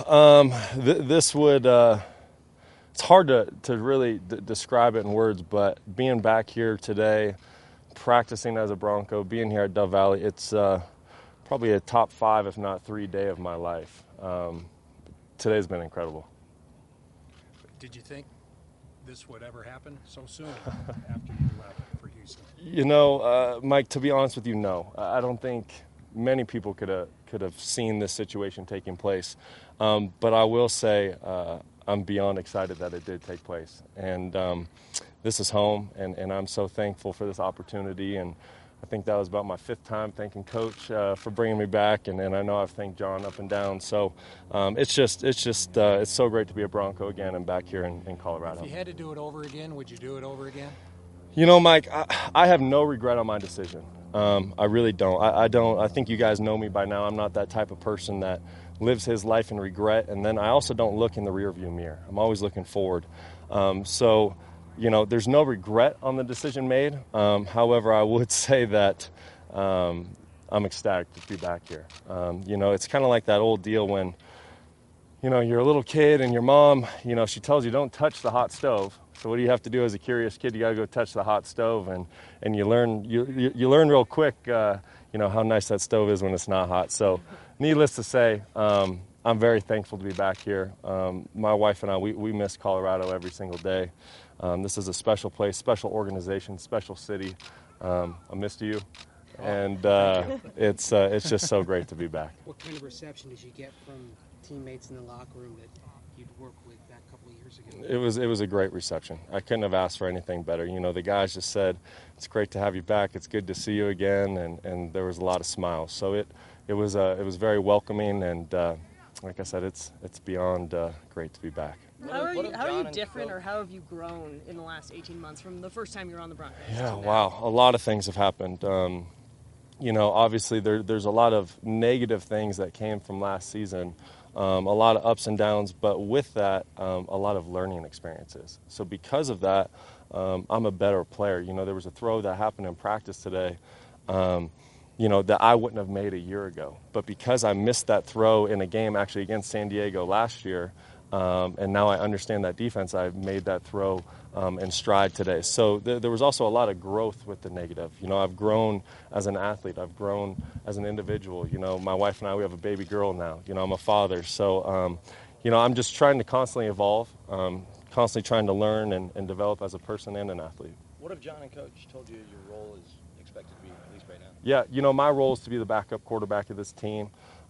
This would, it's hard to really describe it in words, but being back here today, practicing as a Bronco, being here at Dove Valley, it's probably a top 5, if not 3 day of my life. Today's been incredible. Did you think this would ever happen so soon after you left for Houston? You know, Mike, to be honest with you, no. I don't think many people could have seen this situation taking place. But I will say I'm beyond excited that it did take place. And this is home, and I'm so thankful for this opportunity. And I think that was about my 5th time thanking Coach for bringing me back, and I know I've thanked John up and down. So it's so great to be a Bronco again and back here in Colorado. If you had to do it over again, would you do it over again? You know, Mike, I have no regret on my decision. I really don't. I don't. I think you guys know me by now. I'm not that type of person that lives his life in regret, and then I also don't look in the rearview mirror. I'm always looking forward. So, you know, there's no regret on the decision made. However, I would say that I'm ecstatic to be back here. You know, it's kind of like that old deal when, you know, you're a little kid and your mom, you know, she tells you don't touch the hot stove. So what do you have to do as a curious kid? You got to go touch the hot stove, and you learn real quick, you know, how nice that stove is when it's not hot. So needless to say, I'm very thankful to be back here. My wife and I, we miss Colorado every single day. This is a special place, special organization, special city. I missed you, and it's just so great to be back. What kind of reception did you get from teammates in the locker room that you'd worked with back a couple of years ago? It was a great reception. I couldn't have asked for anything better. You know, the guys just said, "It's great to have you back. It's good to see you again," and there was a lot of smiles. So it was very welcoming, and like I said, it's beyond great to be back. How are you different, or how have you grown in the last 18 months from the first time you were on the Broncos? Yeah, wow, a lot of things have happened. You know, obviously there's a lot of negative things that came from last season. A lot of ups and downs, but with that, a lot of learning experiences. So because of that, I'm a better player. You know, there was a throw that happened in practice today, you know, that I wouldn't have made a year ago. But because I missed that throw in a game actually against San Diego last year, and now I understand that defense, I've made that throw in stride today. So there was also a lot of growth with the negative. You know, I've grown as an athlete. I've grown as an individual. You know, my wife and I, we have a baby girl now. You know, I'm a father. So, you know, I'm just trying to constantly evolve, constantly trying to learn and develop as a person and an athlete. What have John and Coach told you your role is expected to be, at least right now? Yeah, you know, my role is to be the backup quarterback of this team.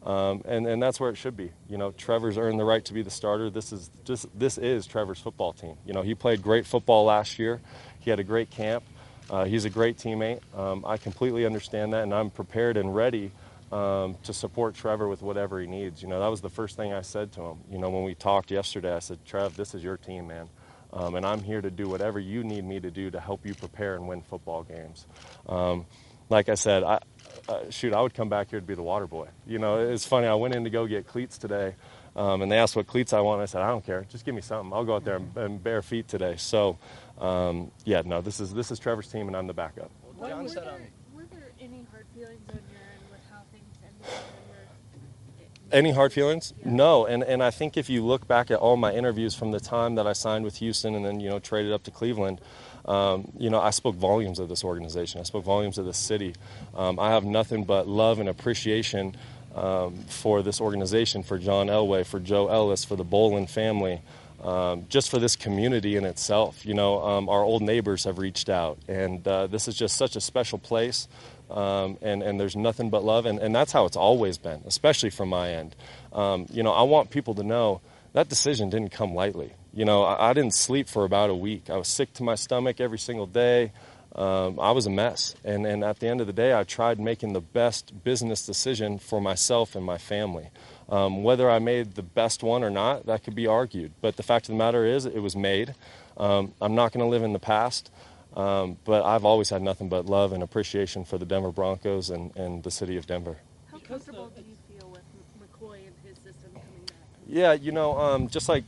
And that's where it should be. You know, Trevor's earned the right to be the starter. This is Trevor's football team. You know, he played great football last year. He had a great camp. He's a great teammate. I completely understand that, and I'm prepared and ready to support Trevor with whatever he needs. You know, that was the first thing I said to him. You know, when we talked yesterday, I said, "Trev, this is your team, man. And I'm here to do whatever you need me to do to help you prepare and win football games." Like I said, I would come back here to be the water boy. You know, it's funny. I went in to go get cleats today, and they asked what cleats I want. I said, "I don't care. Just give me something. I'll go out there and bare feet today." So, yeah, no, this is Trevor's team, and I'm the backup. Were there any hard feelings on your end with how things ended? Any hard feelings? No, and I think if you look back at all my interviews from the time that I signed with Houston and then, you know, traded up to Cleveland, you know, I spoke volumes of this organization. I spoke volumes of this city. I have nothing but love and appreciation for this organization, for John Elway, for Joe Ellis, for the Bolin family, just for this community in itself. You know, our old neighbors have reached out, and this is just such a special place. And there's nothing but love, and that's how it's always been, especially from my end. You know, I want people to know that decision didn't come lightly. You know, I didn't sleep for about a week. I was sick to my stomach every single day. I was a mess, and at the end of the day, I tried making the best business decision for myself and my family. Whether I made the best one or not, that could be argued, but the fact of the matter is it was made. I'm not going to live in the past. But I've always had nothing but love and appreciation for the Denver Broncos and the city of Denver. How comfortable do you feel with McCoy and his system coming back? Yeah, you know, just like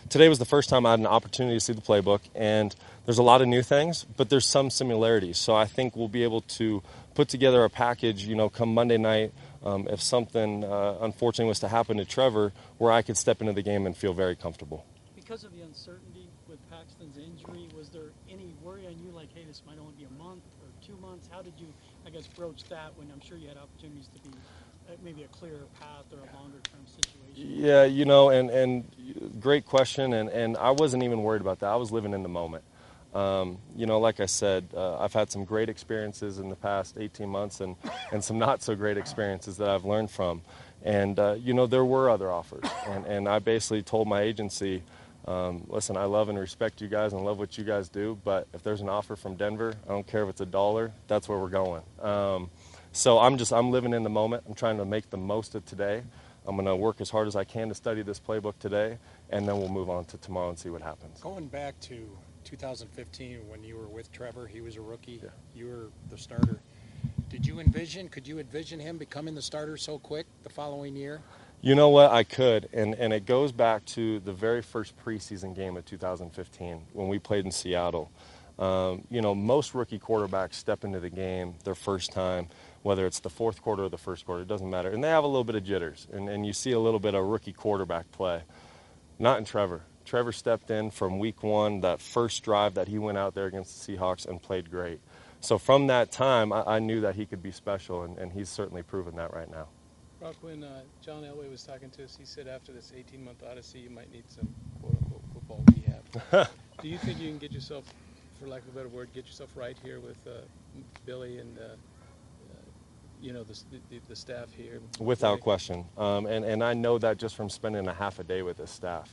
today was the first time I had an opportunity to see the playbook, and there's a lot of new things, but there's some similarities. So I think we'll be able to put together a package, come Monday night, if something unfortunately was to happen to Trevor, where I could step into the game and feel very comfortable. Because of the uncertainty with Paxton's injury, was there any worry on you, like, hey, this might only be a month or 2 months? How did you, I guess, broach that when I'm sure you had opportunities to be maybe a clearer path or a longer-term situation? Yeah, and great question, and I wasn't even worried about that. I was living in the moment. Like I said, I've had some great experiences in the past 18 months and some not so great experiences that I've learned from. And, there were other offers. And I basically told my agency, listen, I love and respect you guys and love what you guys do, but if there's an offer from Denver, I don't care if it's $1, that's where we're going. So I'm living in the moment. I'm trying to make the most of today. I'm going to work as hard as I can to study this playbook today, and then we'll move on to tomorrow and see what happens. Going back to 2015 when you were with Trevor, he was a rookie, you were the starter. Could you envision him becoming the starter so quick the following year? You know what? I could, and it goes back to the very first preseason game of 2015 when we played in Seattle. Most rookie quarterbacks step into the game their first time, whether it's the fourth quarter or the first quarter, it doesn't matter. And they have a little bit of jitters, and you see a little bit of rookie quarterback play. Not in Trevor. Trevor stepped in from week one, that first drive that he went out there against the Seahawks and played great. So from that time, I knew that he could be special, and he's certainly proven that right now. Brock, when John Elway was talking to us, he said after this 18-month odyssey, you might need some quote-unquote football rehab. Do you think you can get yourself, for lack of a better word, get yourself right here with Billy and the staff here? Without question. And I know that just from spending a half a day with his staff.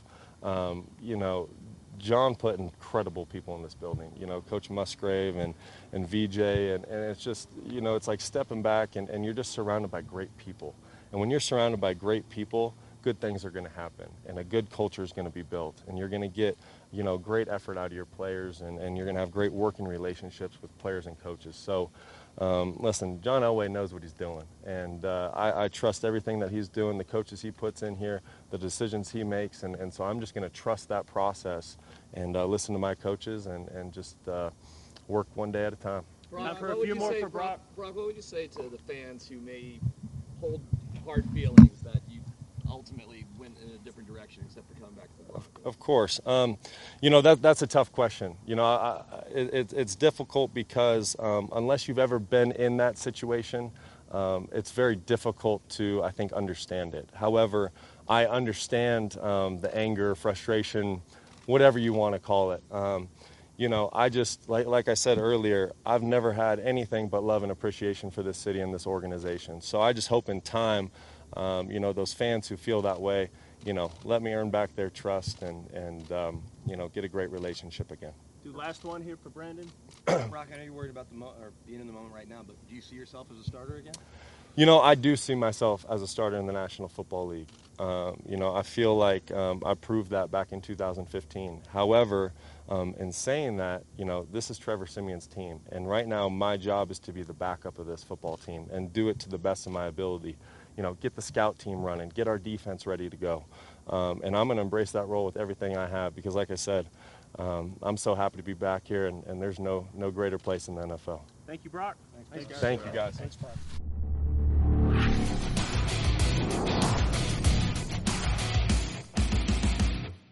John put incredible people in this building, Coach Musgrave and VJ, and it's just, it's like stepping back and you're just surrounded by great people. And when you're surrounded by great people, good things are going to happen, and a good culture is going to be built, and you're going to get, great effort out of your players, and you're going to have great working relationships with players and coaches. So, listen, John Elway knows what he's doing, and I trust everything that he's doing, the coaches he puts in here, the decisions he makes, and so I'm just going to trust that process and listen to my coaches and just work one day at a time. Brock, for a few more for Brock. Brock, what would you say to the fans who may hold hard feelings that you ultimately went in a different direction except for coming back to the block? Of course. That's a tough question. It's difficult because unless you've ever been in that situation, it's very difficult to, I think, understand it. However, I understand the anger, frustration, whatever you want to call it. I just, like I said earlier, I've never had anything but love and appreciation for this city and this organization. So I just hope in time, those fans who feel that way, let me earn back their trust and get a great relationship again. Last one here for Brandon. Brock, I know you're worried about being in the moment right now, but do you see yourself as a starter again? I do see myself as a starter in the National Football League. I feel like I proved that back in 2015. However, in saying that, this is Trevor Siemian's team. And right now, my job is to be the backup of this football team and do it to the best of my ability. Get the scout team running, get our defense ready to go. And I'm going to embrace that role with everything I have because, like I said, I'm so happy to be back here, and there's no greater place in the NFL. Thank you, Brock. Thank you, guys. Thanks, Brock.